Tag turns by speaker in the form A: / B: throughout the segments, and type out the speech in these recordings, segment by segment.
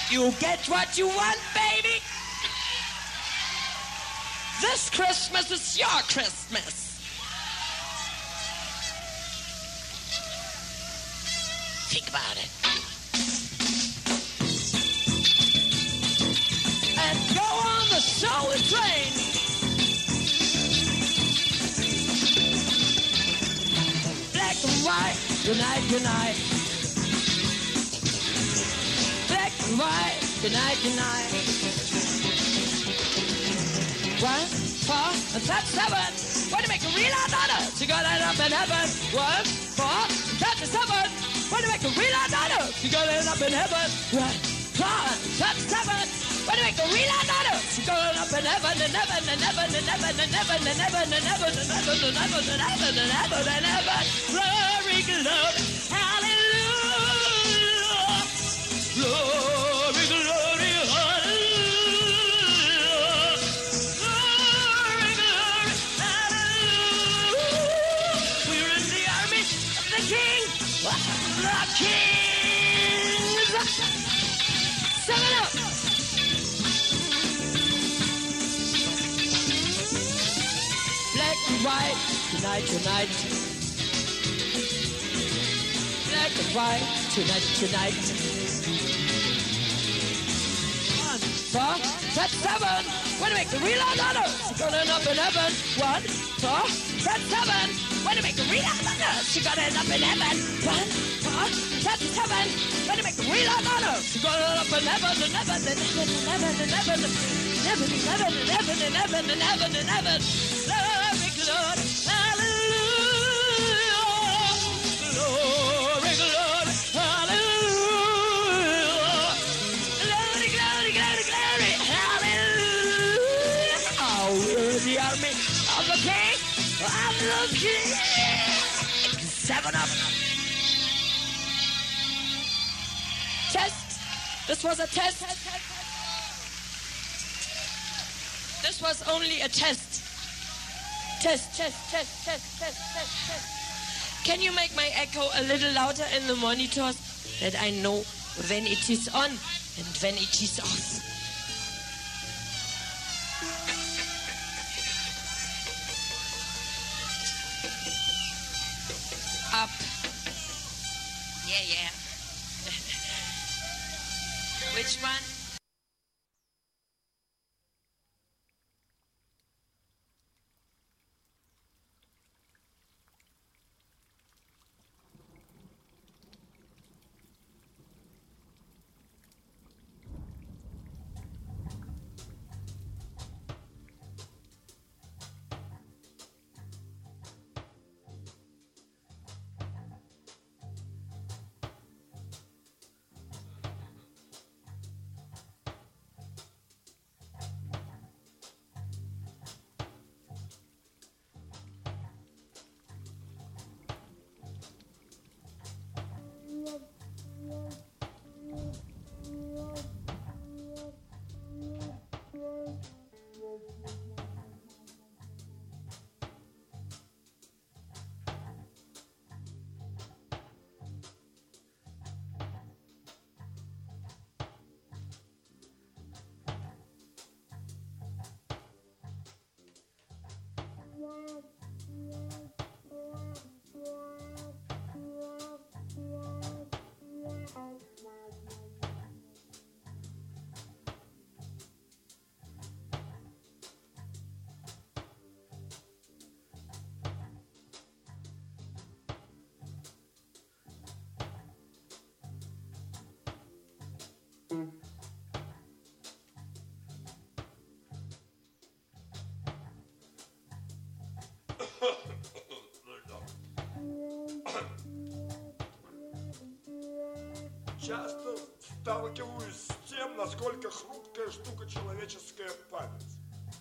A: You get what you want, baby. This Christmas is your Christmas. Think about it. And go on the solar train. Black and white, tonight, tonight. Black and white, tonight, tonight. 1, 4, and that's 7. When you make a real honor, you gotta end up in heaven. 1, 4, and that's 7. When you make a real honor, you gotta end up in heaven. 1, 4, and that's 7. When you make a real honor, you gotta end up in heaven and heaven and heaven and heaven and heaven and heaven and heaven and heaven and heaven and heaven and heaven and heaven. Glory, glory, hallelujah. Glory, glory, hallelujah. Glory, glory, hallelujah. We're in the army of the King, the Kings. Sing it up. Black and white, tonight, tonight. Black and white, tonight, tonight. 1, 4, that's 7. When you make the real honor, you're gonna end up in heaven. 1, 4, that's 7. When you make the real honor, you're gonna end up in heaven. 1, 4, that's 7. When you make the real honor, you're gonna end up in heaven and heaven and heaven and heaven and heaven and heaven and heaven and heaven and heaven and heaven and heaven. Glory, glory, hallelujah. Glory, glory, hallelujah. Glory, glory, glory, glory, hallelujah. Oh, we're the army of the King, of the King. 7 up. Test. This was a test. This was only a test. Test. Can you make my echo a little louder in the monitors that I know when it is on and when it is off? Up. Yeah. Which one?
B: Часто сталкиваюсь с тем, насколько хрупкая штука человеческая память.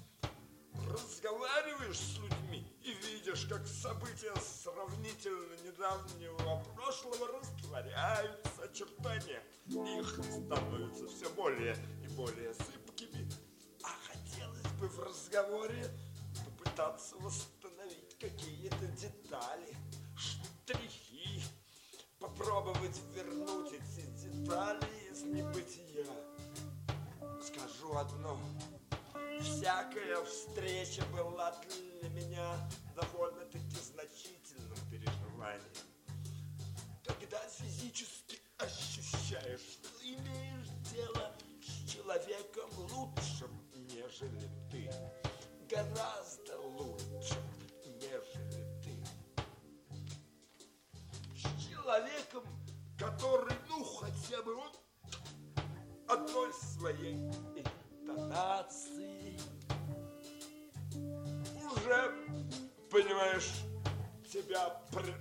B: Разговариваешь с людьми и видишь, как события сравнительно недавнего прошлого растворяются, очертания их становятся все более и более сыпкими. А хотелось бы в разговоре попытаться восстановить какие-то детали, штрихи, попробовать вернуть эти детали из небытия скажу одно. Всякая встреча была для меня довольно-таки значительным переживанием. Когда физически ощущаешь, что имеешь дело с человеком лучшим, нежели ты. Гораздо лучше, нежели ты. С человеком, который, ну, хотя бы он одной своей интонацией уже, понимаешь, тебя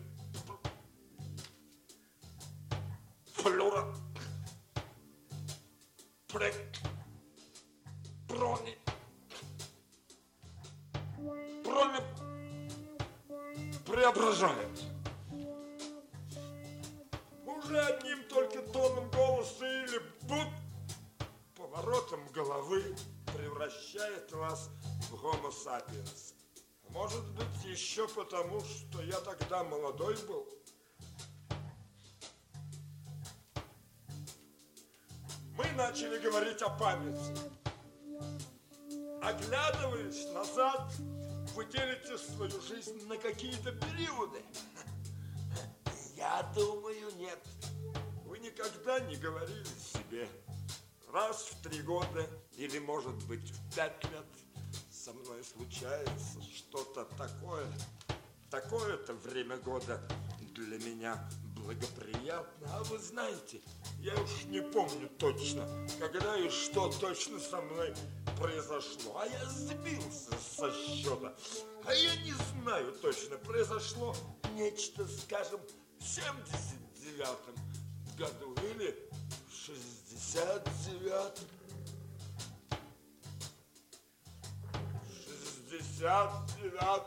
B: преображает. Уже одним только тоном голоса или поворотом головы превращает вас в Homo sapiens. Может быть, еще потому, что я тогда молодой был. Мы начали говорить о памяти. Оглядываясь назад, вы делите свою жизнь на какие-то периоды. Я думаю, нет. Вы никогда не говорили себе: раз в 3 года или, может быть, в 5 лет со мной случается что-то такое. Такое-то время года для меня благоприятно. А вы знаете, я уж не помню точно, когда и что точно со мной произошло. А я сбился со счета. А я не знаю точно, произошло нечто, скажем, в 79-м году или в 69-м. 69-м.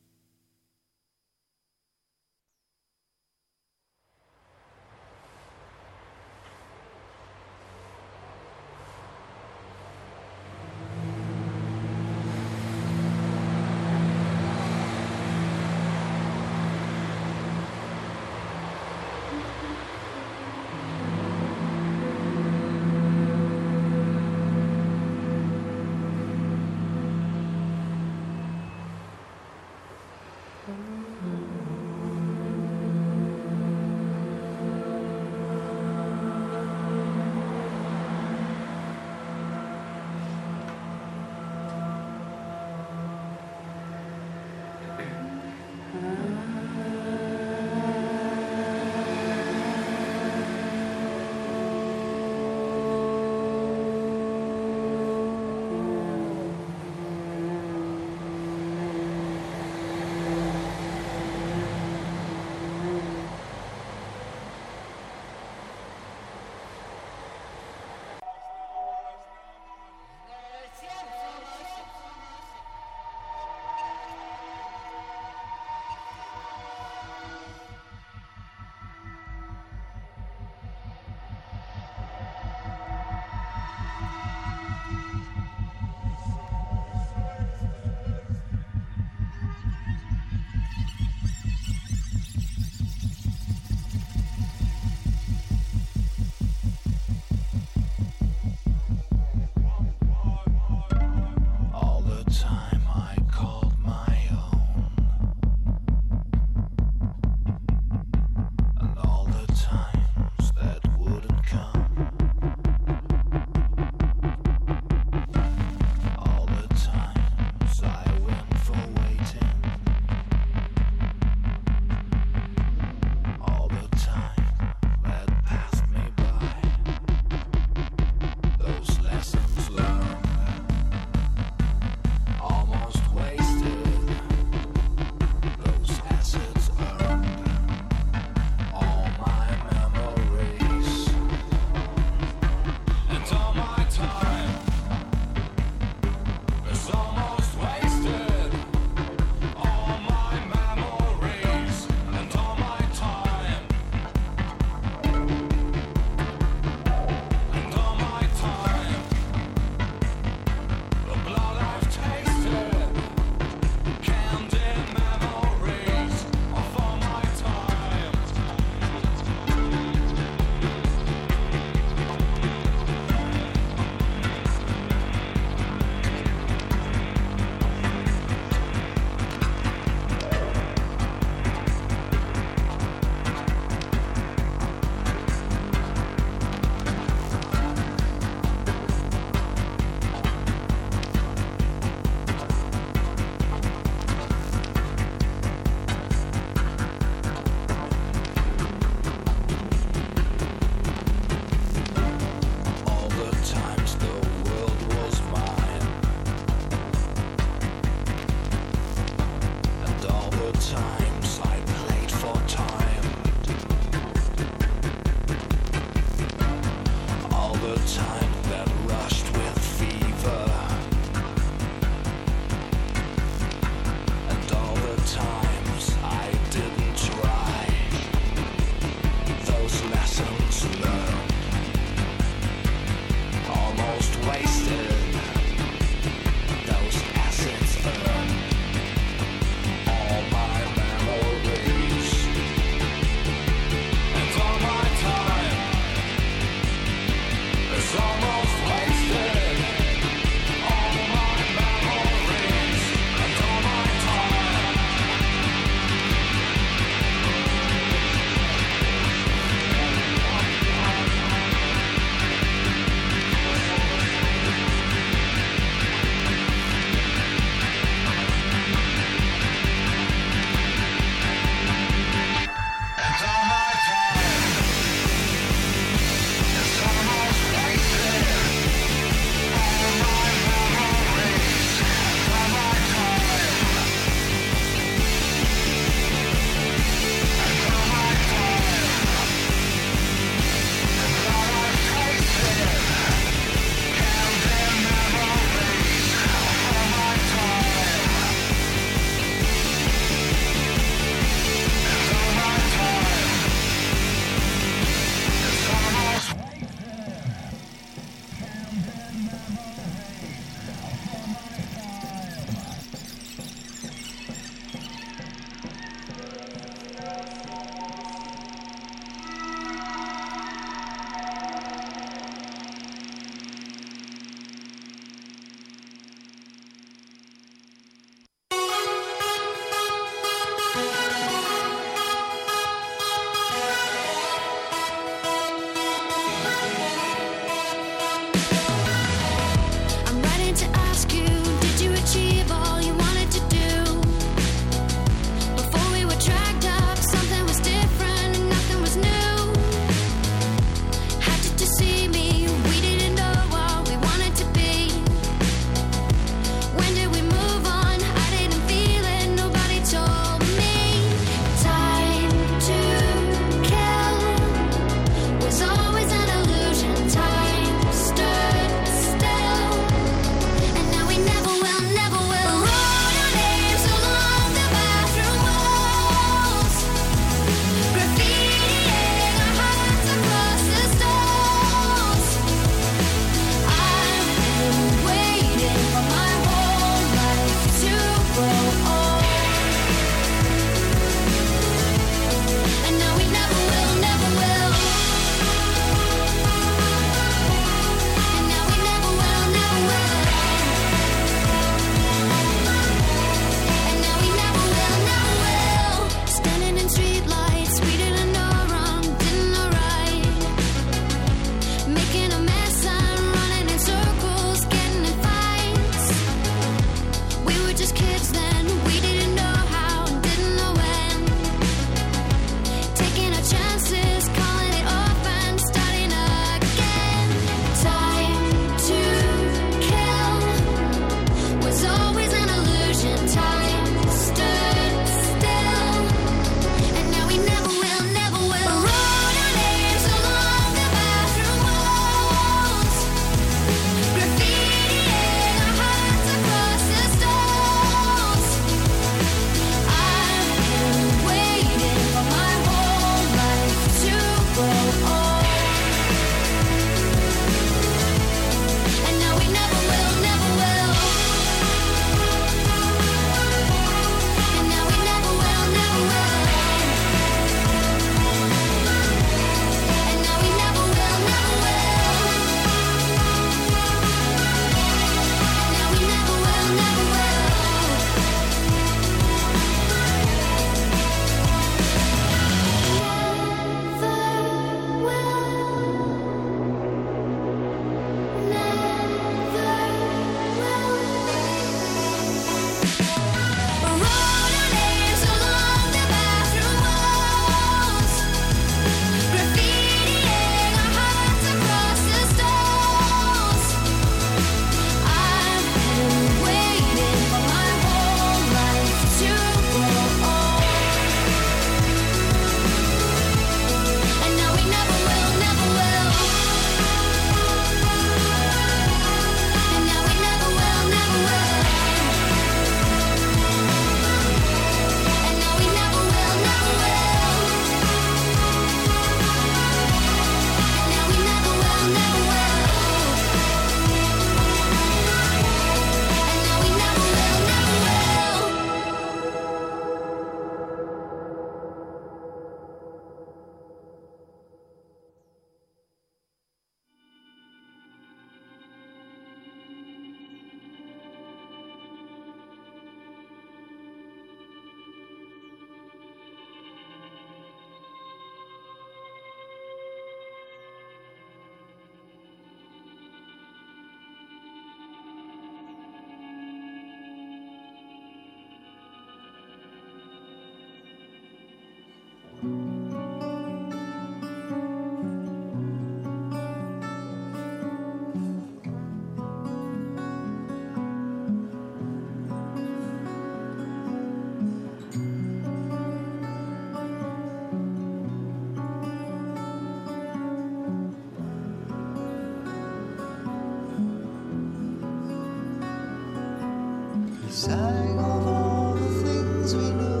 C: sang of all the things we knew.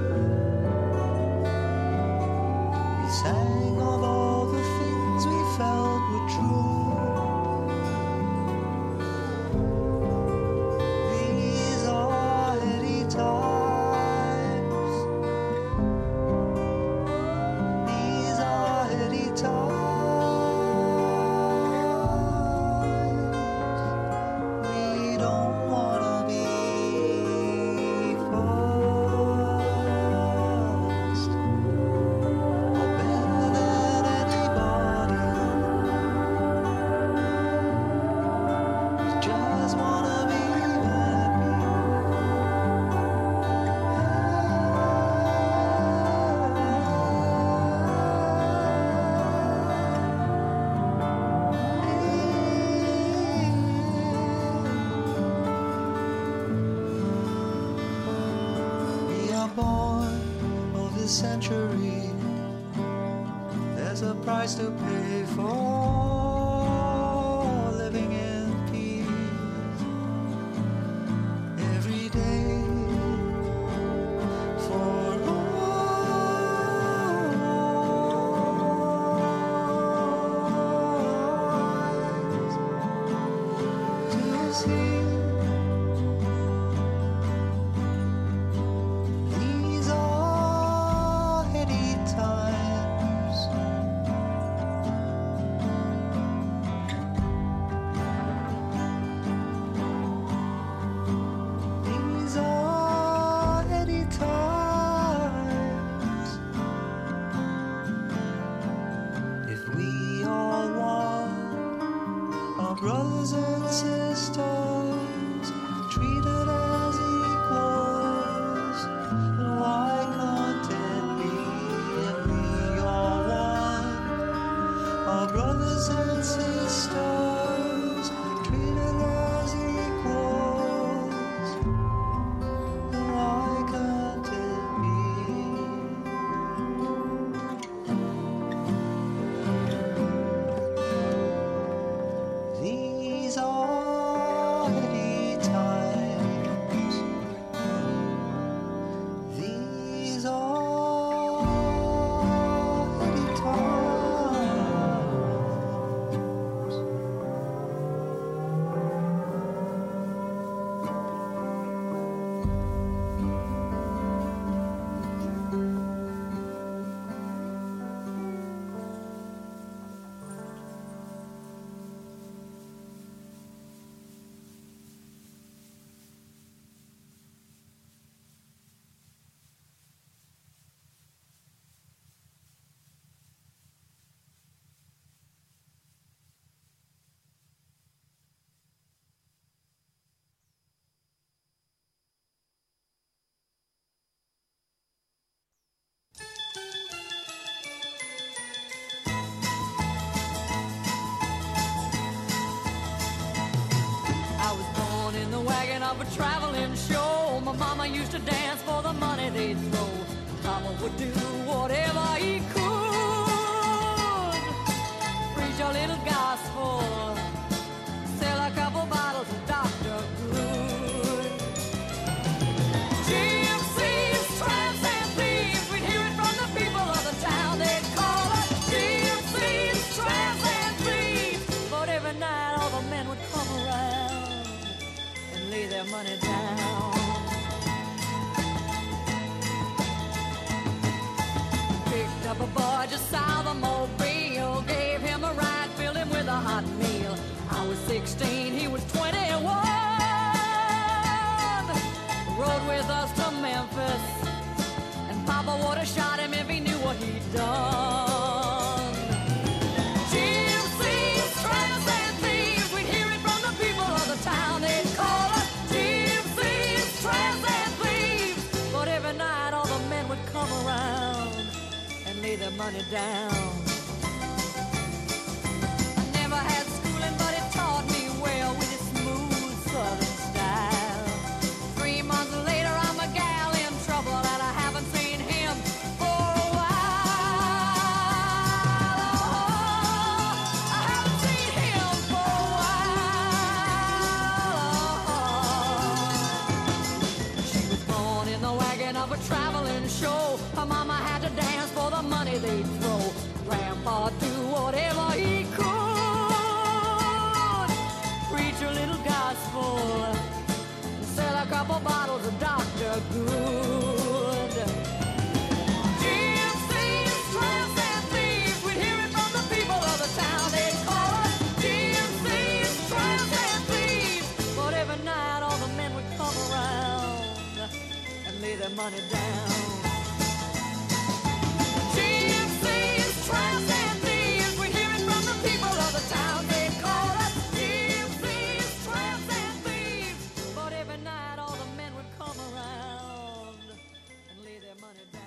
C: We sang of all the things we felt were true. These are heady times. These are heady times. We don't wanna be first or better than anybody. We just wanna be happy. We are born of this century. There's a price to pay for living in peace. Every day for eyes to see. These are heady times. These are heady times. If we all want our brothers and sisters treated as equals, why can't it be? If we all want our brothers and sisters treated as equals, why can't it be? These are heady times. These are heady times.
A: I was born in the wagon of a traveling show. My mama used to dance for the money they'd throw. Papa would do whatever he could. Preach a little gospel, sell a couple bottles of Dr. Good. Gypsies, tramps, and thieves, we'd hear it from the people of the town. They'd call us gypsies, tramps, and thieves. But every night all the men would come around and lay their money down. Picked up a boy just south of Mobile, gave him a ride, filled him with a hot meal. I was 16, he was 21. Rode with us to Memphis, and Papa would have shot him if he knew what he'd done. Gypsies, tramps, and thieves, we'd hear it from the people of the town. They'd call us gypsies, tramps, and thieves. But every night all the men would come around and lay their money down. I never had schooling, but it taught me well with its smooth southern style. 3 months later, I'm a gal in trouble, and I haven't seen him for a while. Oh, I haven't seen him for a while. Grandpa do whatever he could. Preach a little gospel, sell a couple bottles of Dr. Good. GMC's tramps and thieves, we'd hear it from the people of the town. They'd call us GMC's tramps and thieves. But every night all the men would come around and lay their money down. GMC's tramps and thieves, we'd hear it from the people of the town. They'd call us GMC's tramps and thieves. But every night all the men would come around and lay their money down.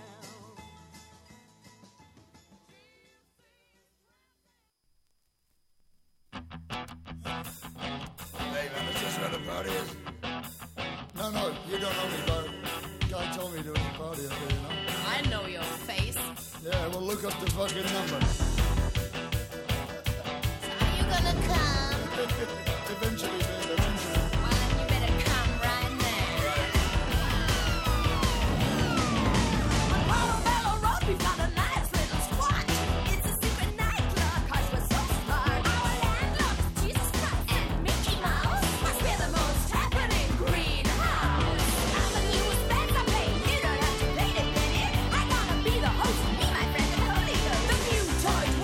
B: Hey, man, is this where the party is?
D: No, you don't know me, but guy told me there was a party up there, you know?
E: I know your face.
D: Yeah, well, look up the fucking number.
E: Are you gonna come?
D: Eventually, babe, eventually.
E: Well, then you better come right now.
A: On Portobello Road, we found a nice little spot. It's a secret nightclub, 'cause we're so smart. Our landlord is Jesus Christ and Mickey Mouse. Must be the most happening greenhouse. I'm the newest Spencer Pay. You don't have to pay to get in. I'm gonna be the host, me, my friend, and the Holy Ghost. The new toy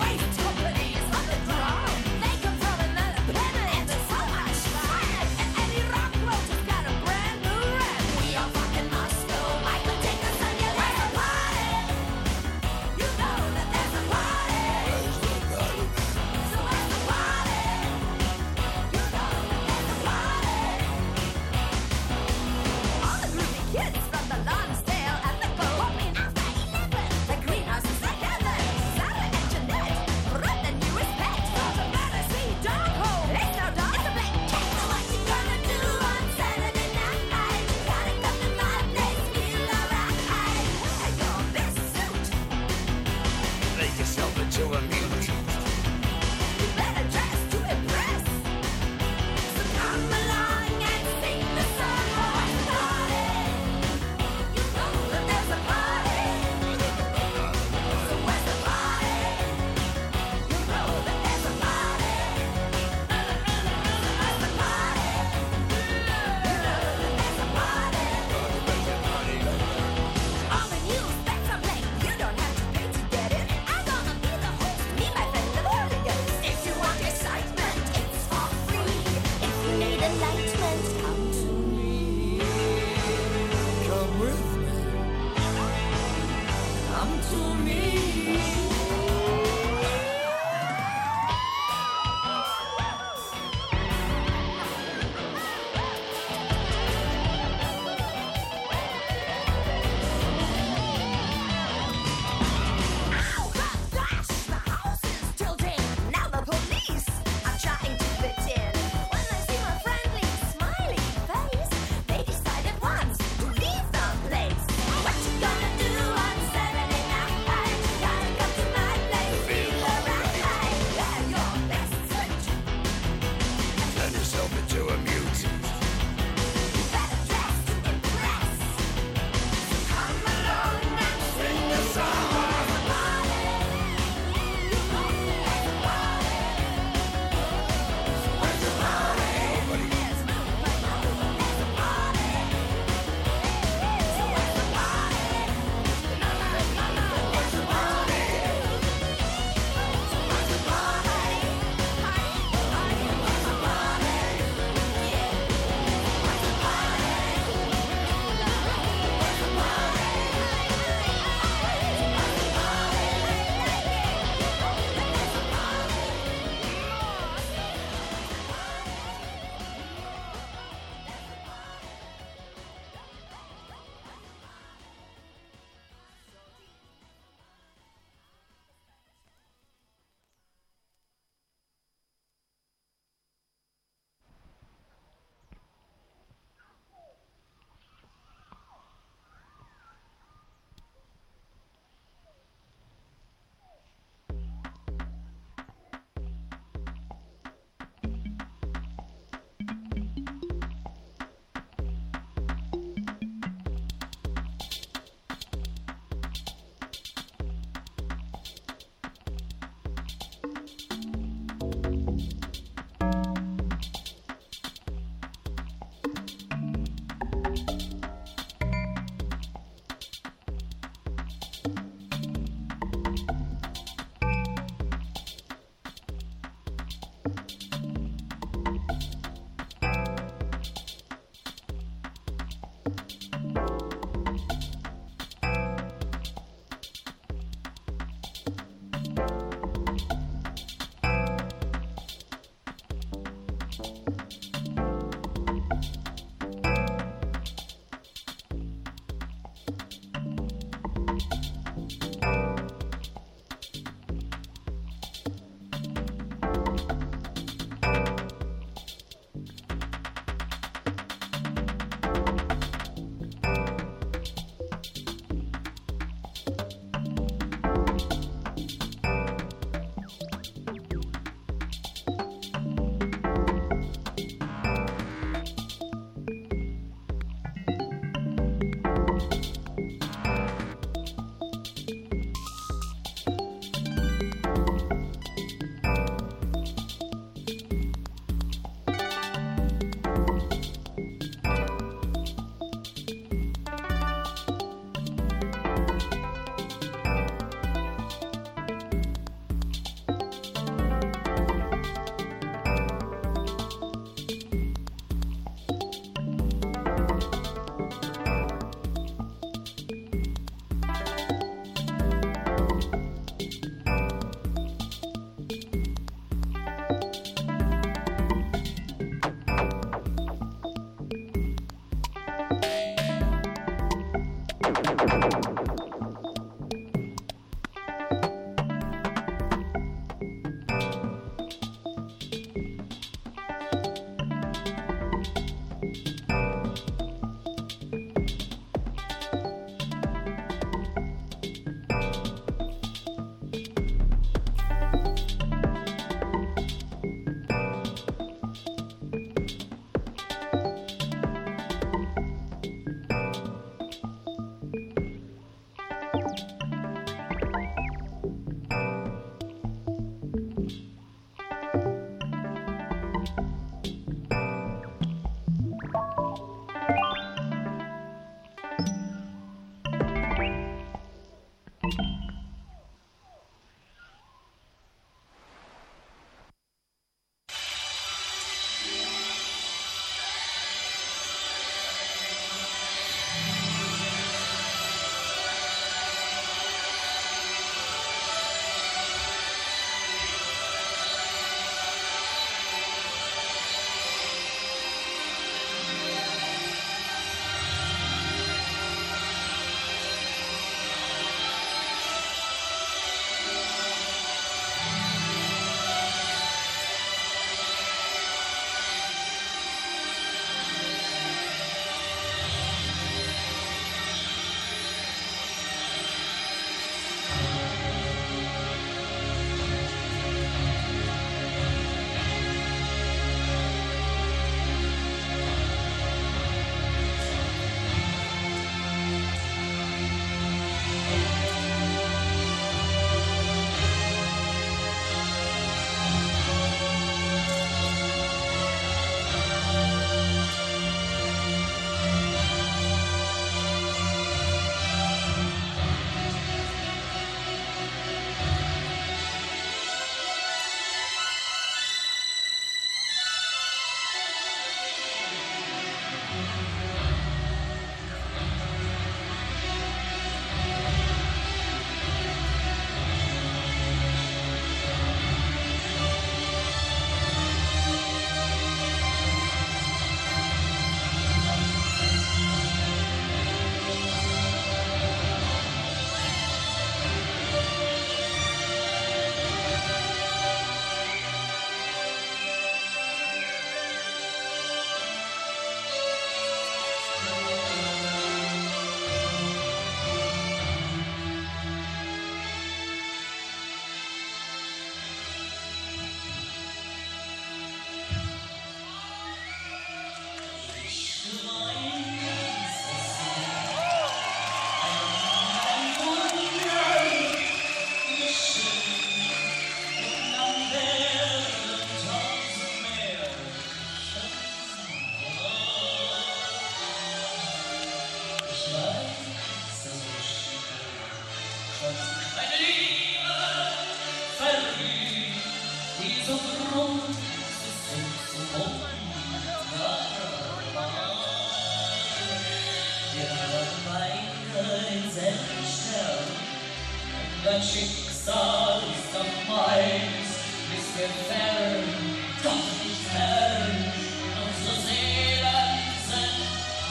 F: Das Schicksal ist doch meins, bis wir fern, doch nicht fern, unsere Seelen sind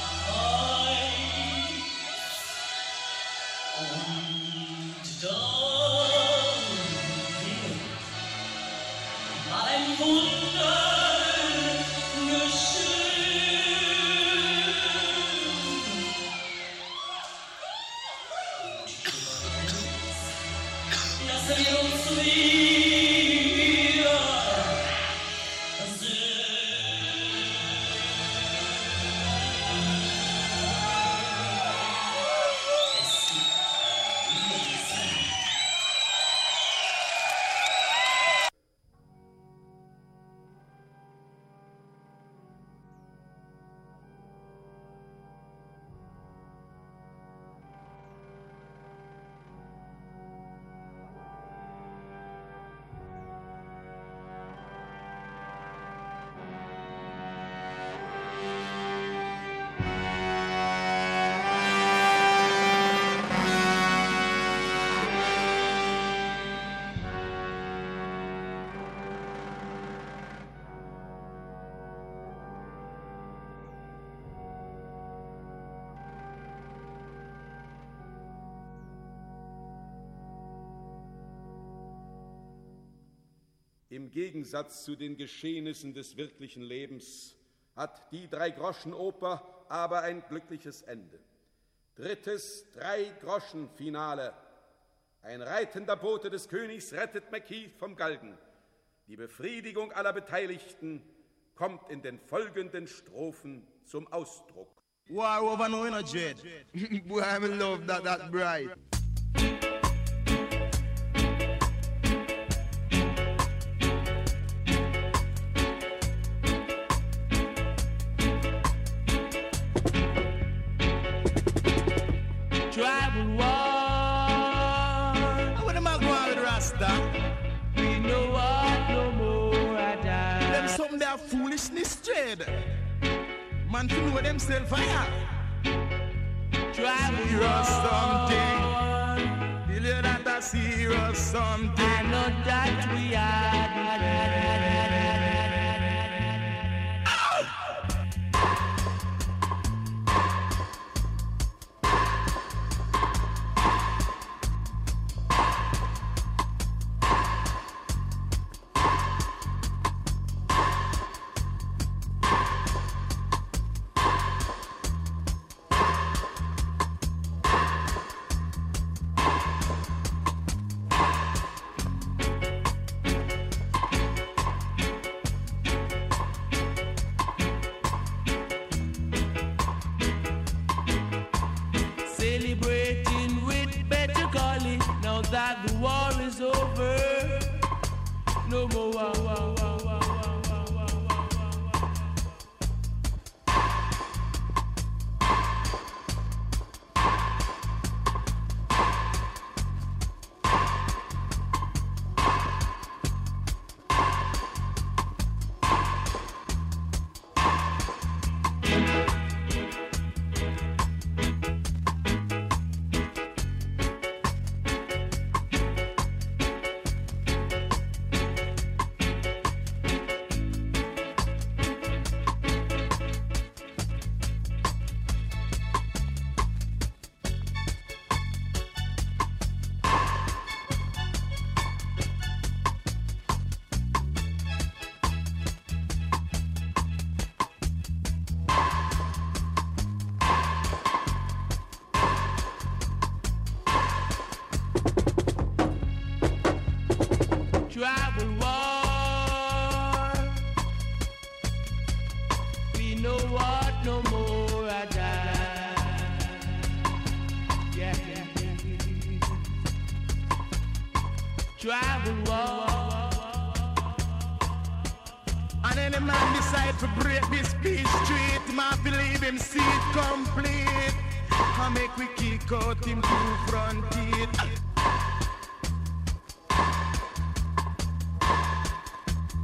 F: eins. Und da wird mal ein Wunder geschehen. Lassen wir uns wieder sehen.
G: Im Gegensatz zu den Geschehnissen des wirklichen Lebens hat die Drei-Groschen-Oper aber ein glückliches Ende. Drittes Drei-Groschen-Finale. Ein reitender Bote des Königs rettet Macheath vom Galgen. Die Befriedigung aller Beteiligten kommt in den folgenden Strophen zum Ausdruck.
H: War over no in a jet. Boy, I love that bright.
A: Tribal war.
H: What am I going with Rasta?
A: We know what no more I die.
H: Them something that foolishness trade. Man to know themselves fire.
A: Tribal
H: Serious
A: war.
H: something. Feel you that a serious something.
A: I know that we are defended. Celebrating with better golly, now that the war is over. No more war, war, war, war, war, war, war, tribal war. We know what no more I die. Yeah, yeah, yeah. Tribal war.
H: And any man decide to break this peace street, man believe him see it complete. And make we kick out him two front teeth.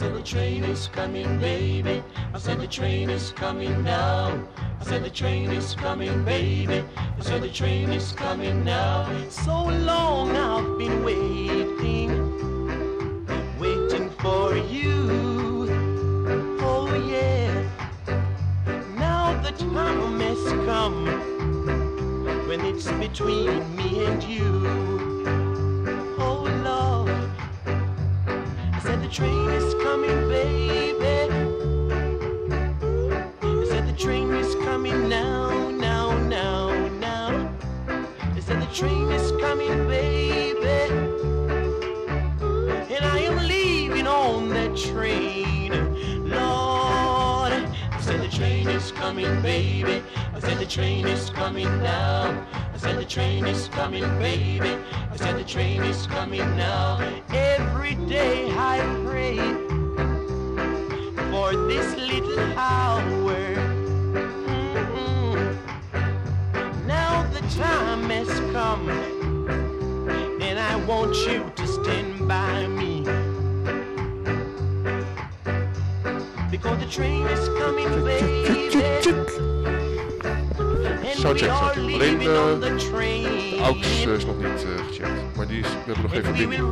H: said the train is coming, baby. I said the train is coming now. I said the train is coming, baby. I said the train is coming now. So long I've been waiting, waiting for you. Oh yeah. Now the time has come when it's between me and you. Oh Lord, I said the train is coming, baby. I said the train is coming now, now, now, now. I said the train is coming, baby. And I am leaving on that train, Lord. I said the train is coming, baby. I said the train is coming now. I said the train is coming, baby. I said the train is coming now. Every day I pray for this little hour. Now the time has come, and I want you to stand by me, because the train is coming, baby.
I: Soundcheck. Alleen AUX is nog niet gecheckt, maar die willen nog even binnen.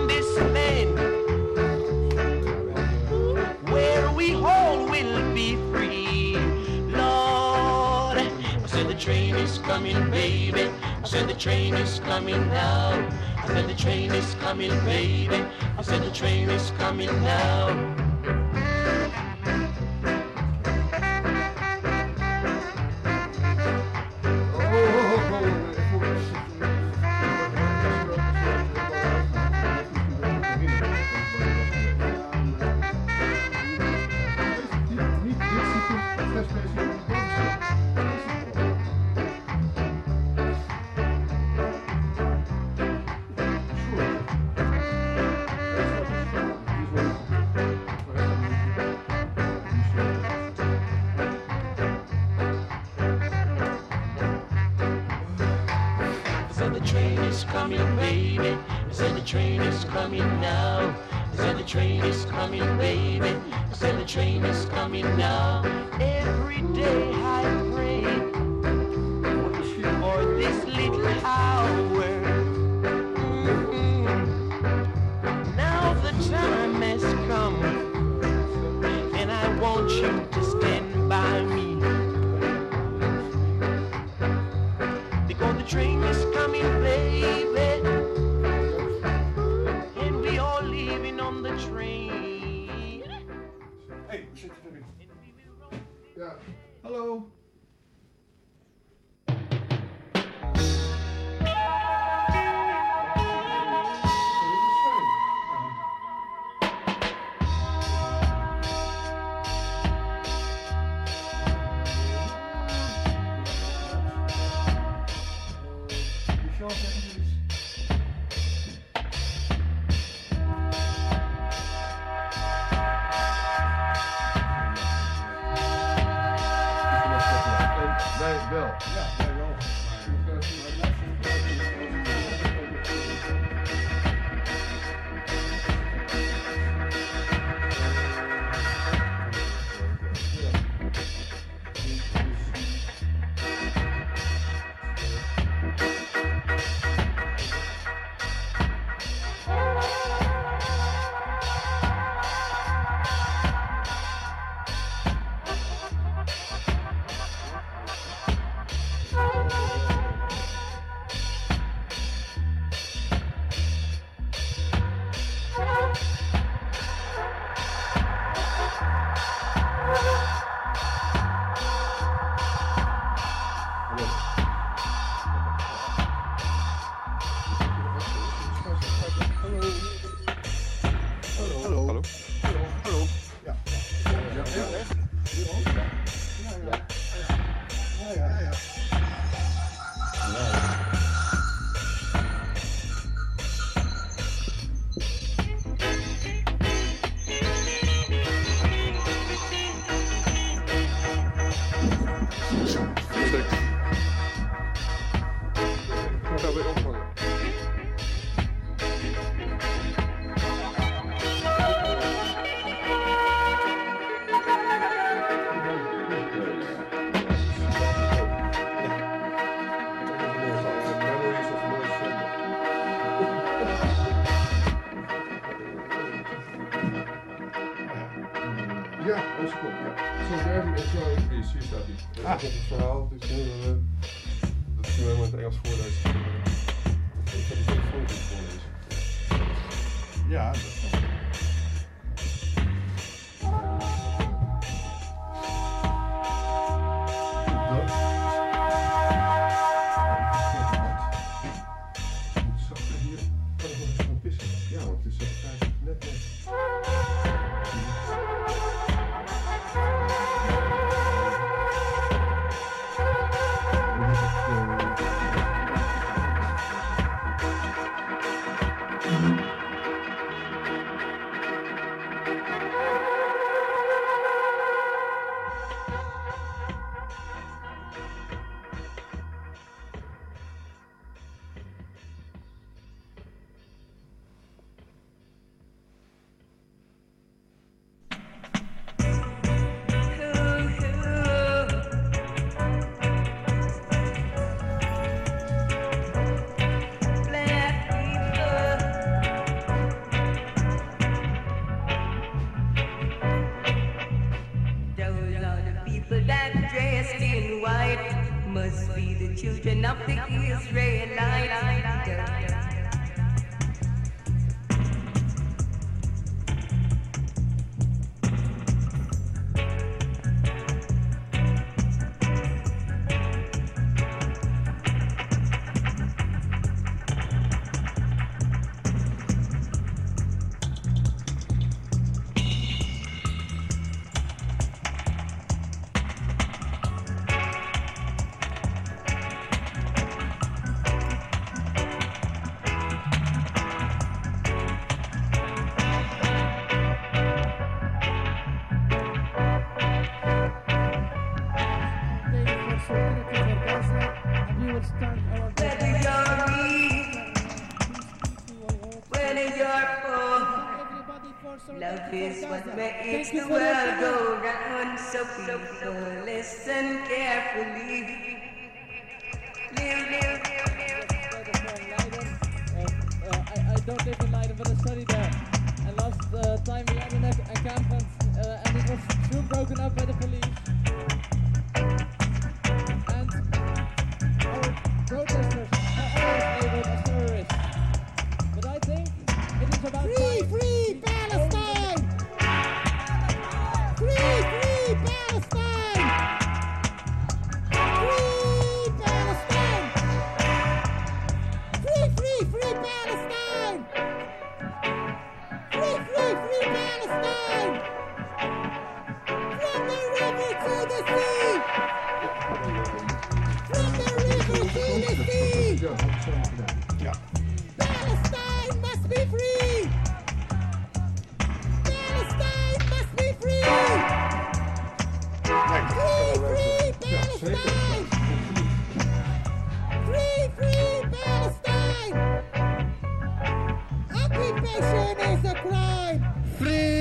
H: Where we all will be free, Lord. I said the train is coming, baby. I said the train is coming now. I said the train is coming, baby. I said the train is coming now.
I: Ja, dat is klopt, ja. Solidarity and Growing Peace, hier staat hij. Dat is nog het verhaal, dus dat is nu helemaal in het Engels voorlezen. Ik ga het in het Frans voorlezen.
D: Ja, dat is wel.
J: Children of the Israelites. Love is what makes the world go round, so people listen carefully.
K: I don't live in Leiden, but I studied there. And last time we had an encampment, and it was soon broken up by the police. And our protesters are always labeled as terrorists. But I think it is about
L: Free Palestine! Free Palestine! Free Palestine! Free Palestine! Free Palestine! From the river to the sea! From the river to the sea! Palestine must be free! Palestine must be free! Free Palestine! Free Palestine! Occupation is a crime! Free